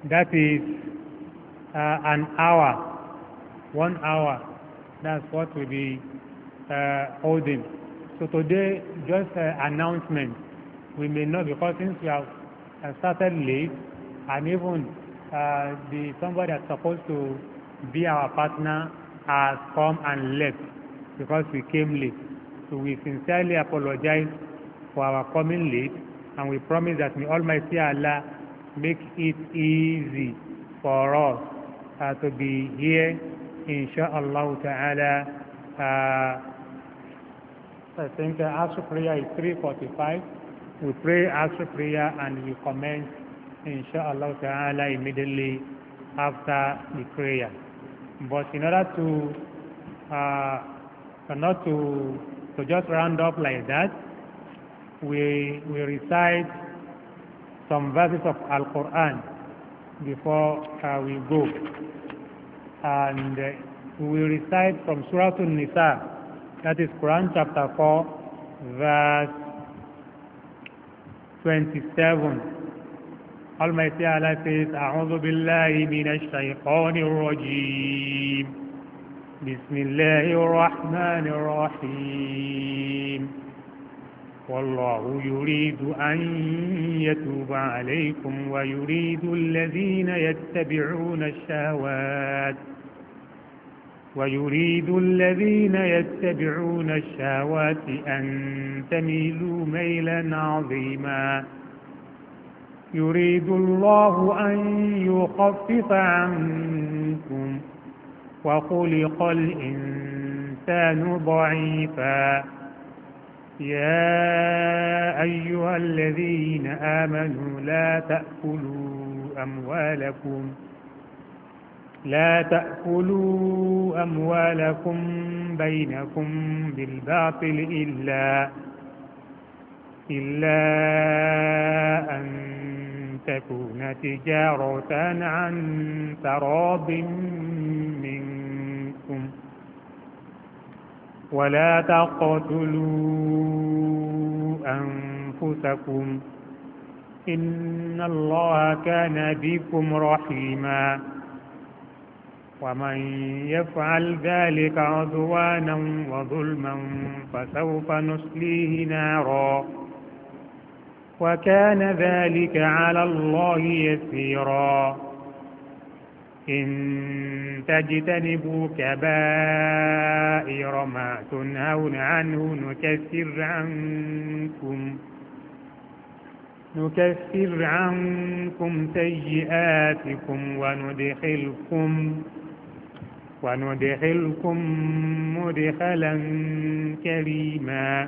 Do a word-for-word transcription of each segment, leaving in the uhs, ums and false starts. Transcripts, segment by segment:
That is uh, an hour, one hour. That's what we'll be uh, holding. So today, just uh, announcement. We may not, because since we have uh, started late, and even uh, the somebody that's supposed to be our partner has come and left because we came late. So we sincerely apologize for our coming late, and we promise that may Almighty Allah make it easy for us uh, to be here, inshallah ta'ala. Uh, I think uh, Asr prayer is three forty-five. We pray Asr prayer and we commence, inshallah ta'ala, immediately after the prayer. But in order to uh, not to to just round up like that, we we recite some verses of Al-Quran before uh, we go, and uh, we recite from Surah An-Nisa, that is Quran chapter four, verse twenty-seven. Almighty Allah says, "A'udhu billahi minash shaytanir rajim. Bismillahir rahmanir rahim. Wallahu yuridu an yatuba alaykum wa yuridu alladhina yattabi'una ash-shahawat ويريد الذين يتبعون الشهوات أن تميلوا ميلا عظيما يريد الله أن يخفف عنكم وخلق الإنسان ضعيفا يا أيها الذين آمنوا لا تأكلوا أموالكم لا تأكلوا أموالكم بينكم بالباطل إلا إلا أن تكون تجارة عن تراض منكم ولا تقتلوا أنفسكم إن الله كان بكم رحيما ومن يفعل ذلك عدوانا وظلما فسوف نصليه نارا وكان ذلك على الله يسيرا إن تجتنبوا كبائر ما تنهون عنه نكفر عنكم نكفر عنكم سيئاتكم وندخلكم وندخلكم مدخلا كريما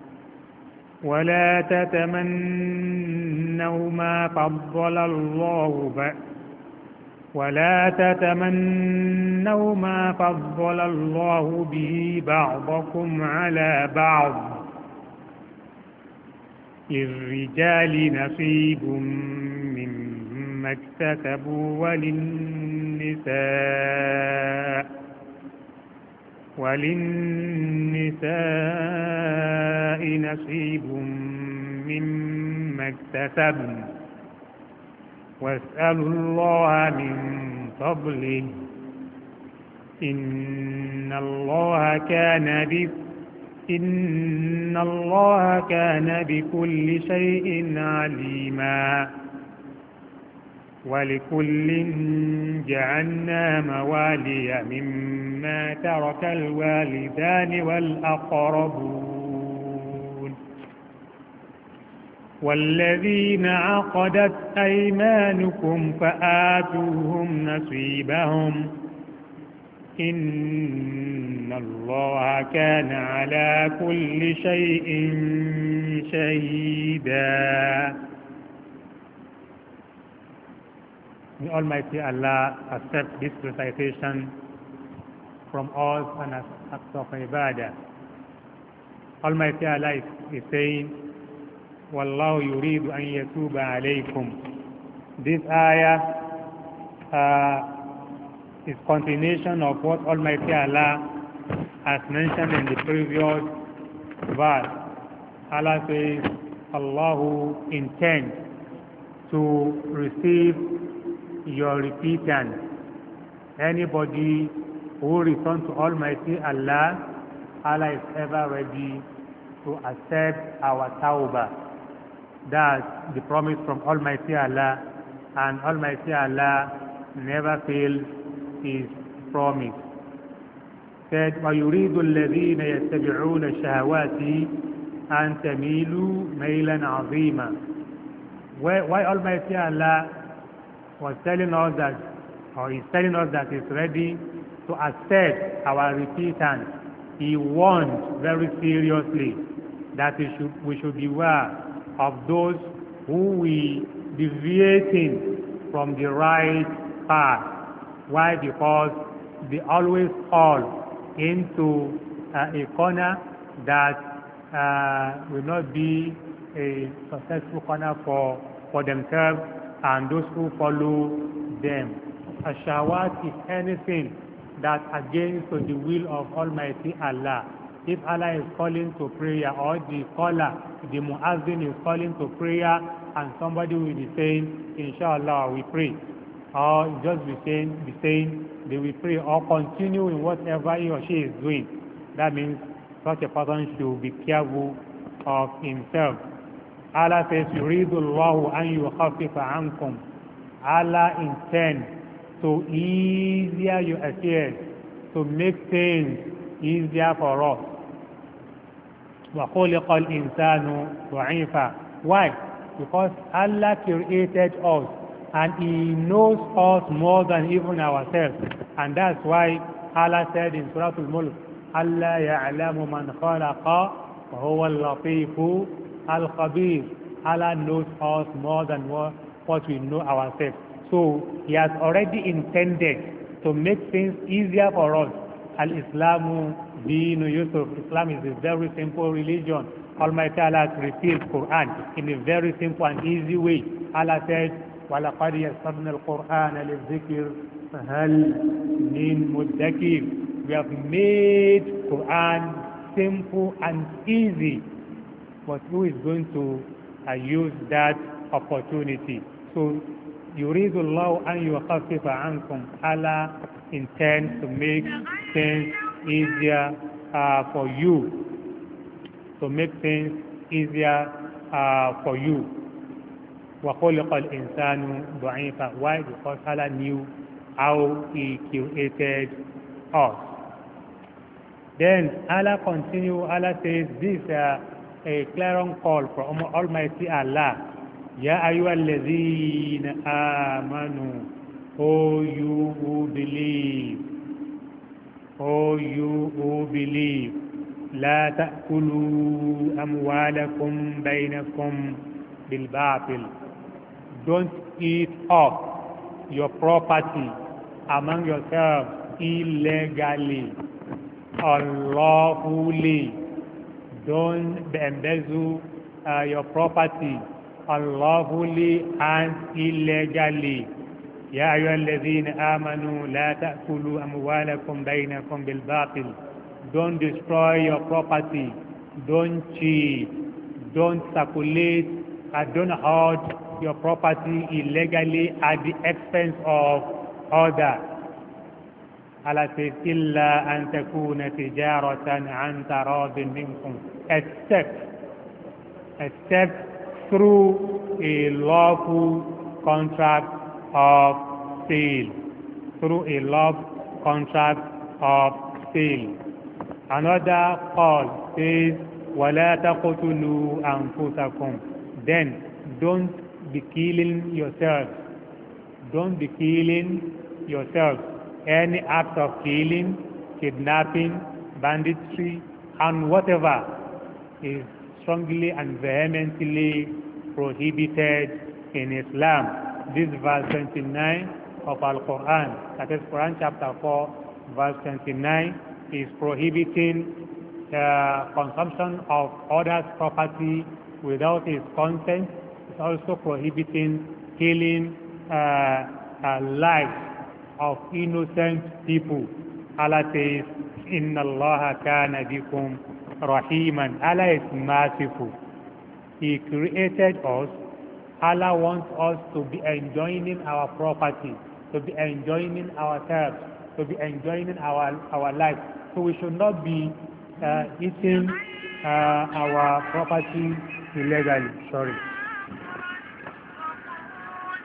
ولا تتمنوا ما فضل الله ب... ولا تتمنوا ما فضل الله به بعضكم على بعض للرجال نصيب مما اكتسبوا وللنساء وللنساء نصيب مما اكتسبن واسألوا الله من فضله إن الله كان بكم إن الله كان بكل شيء عليما ولكل جعلنا موالي مما ترك الوالدان والأقربون والذين عقدت أيمانكم فآتوهم نصيبهم إن الله كان على كل شيء شهيدا. May Almighty Allah accept this recitation from us and as acts of ibadah. Almighty Allah is, is saying, Wallahu yuridu an yatuba alaykum. This ayah uh, is continuation of what Almighty Allah has mentioned in the previous verse. Allah says, Allahu intends to receive your repentance. Anybody who returns to Almighty Allah, Allah is ever ready to accept our tawbah. That's the promise from Almighty Allah, and Almighty Allah never fails His promise. Said, وَيُرِيدُ الَّذِينَ يَتَّبِعُونَ الشَّهَوَاتِ أَن تَمِيلُوا مَيْلًا عَظِيمًا. Why Almighty Allah was telling us that, or is telling us that He's ready to accept our repentance, He warned very seriously that we should, we should beware of those who will deviating from the right path. Why? Because they always fall into uh, a corner that uh, will not be a successful corner for, for themselves and those who follow them. A shahwat is anything that against the will of Almighty Allah. If Allah is calling to prayer, or the caller, the muazzin is calling to prayer, and somebody will be saying, Inshallah, we pray, or just be saying, be saying they will pray, or continue in whatever he or she is doing, that means such a person should be careful of himself. Allah says, يُرِيدُ اللَّهُ أَن يُخَفِّفَ عَنْكُمْ. Allah intends to ease your affairs, to make things easier for us. وَخُلِقَ الْإِنسَانُ ضَعِيفًا. Why? Because Allah created us and He knows us more than even ourselves. And that's why Allah said in Surah Al-Mulk, أَلَّا يَعْلَمُ مَنْ خَلَقَ وَهُوَ اللَّطِيفُ الْخَبِيرُ. Allah knows us more than what, what we know ourselves. So He has already intended to make things easier for us. Al-Islamu Deenu Yusuf. Islam is a very simple religion. Almighty Allah has revealed Quran in a very simple and easy way. Allah said, وَلَقَدْ يَسَّرْنَا الْقُرْآنَ لِلذِّكْرِ فَهَلْ مِن مُدَّكِرٍ. We have made Quran simple and easy. But who is going to uh, use that opportunity? So, يُرِيدُ اللَّهُ أَن يُخَفِّفَ عَنْكُمْ. Allah intends to make things easier uh, for you. To make things easier uh, for you. وَخُلِقَ الْإِنسَانُ ضَعِيفًا. Why? Because Allah knew how He created us. Then Allah continue. Allah says this uh, a clarion call from Almighty Allah. Ya ayyuhallazina amanu. O you who believe. O you who believe. لا تأكلوا أموالكم بينكم بالباطل. Don't eat up your property among yourselves illegally, unlawfully. Don't embezzle uh, your property unlawfully and illegally. يا أيها الذين آمنوا لا تأكلوا أموالكم بينكم بالباطل. Don't destroy your property. Don't cheat. Don't circulate. And don't hoard your property illegally at the expense of others. Allah says, إِلَّا أَن تَكُونَ تِجَارَةً عَن تَرَاضٍ مِّنكُمْ. Except, except through a lawful contract of sale. Through a lawful contract of sale. Another call says, وَلَا تَقْتُلُوا أَنفُسَكُمْ. Then, don't be killing yourself. Don't be killing yourself. Any act of killing, kidnapping, banditry, and whatever is strongly and vehemently prohibited in Islam. This verse twenty-nine of Al-Quran, that is Quran chapter four, verse twenty-nine, is prohibiting the consumption of others' property without his consent. It's also prohibiting killing uh, uh, lives of innocent people. Allah says, Inna Allah kana bikum rahiman. Allah is merciful. He created us Allah wants us to be enjoying our property, to be enjoying ourselves, to be enjoying our, our life. So we should not be uh, eating uh, our property illegally. Sorry.